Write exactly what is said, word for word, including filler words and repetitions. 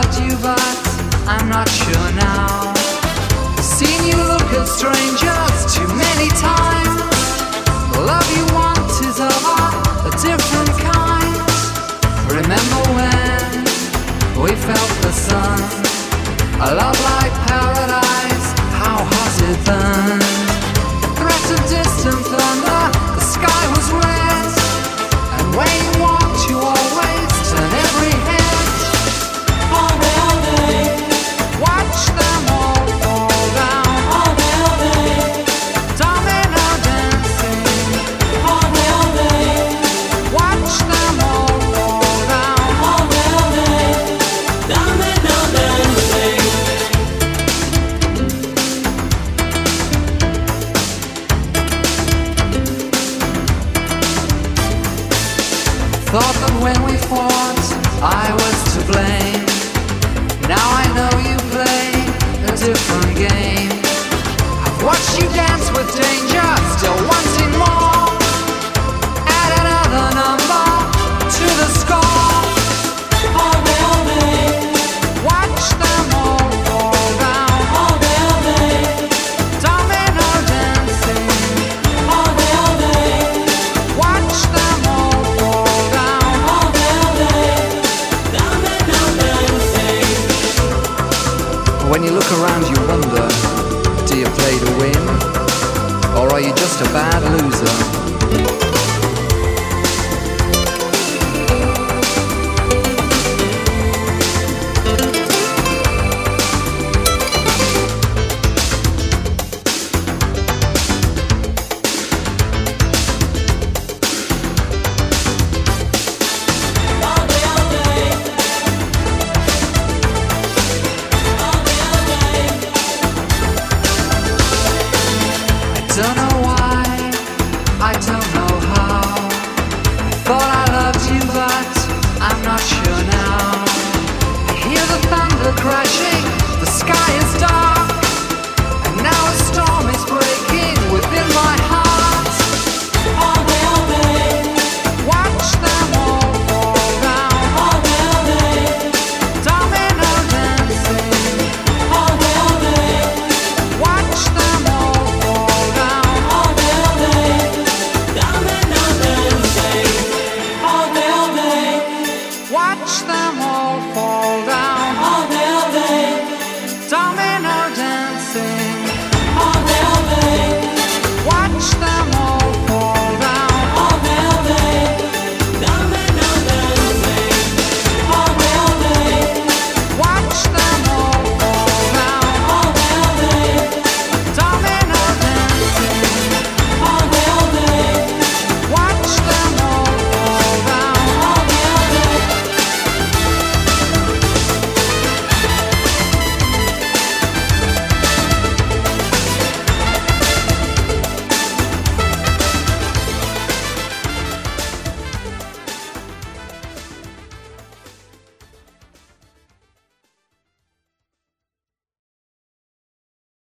loved you, but I'm not sure now. Seen you look at strangers too many times. The love you want is of a different kind. Remember when we felt the sun, a love like paradise, how hot it burned. Threat of distant thunder, the sky was red, and when you walked you always turned every head. All day, all day, watch them all fall down. all day, all day, Domino dancing. all day, all day, Watch them all fall down. all day, all day, domino dancing. Thought that when we fought, I was to blame. Now I know you play a different game. I've watched you dance with danger, still wanting more. Add another number to the score. All day, all day, Watch them all fall down. all day, all day, Domino dancing. all day, all day, Watch them all fall down. all day, all day, domino dancing. When you look around you wonder, do you play to win? Or are you just a bad loser? All day, all day, all day, all day. I don't know why, I don't know how. I thought I loved you, but I'm not sure now. I hear the thunder crashing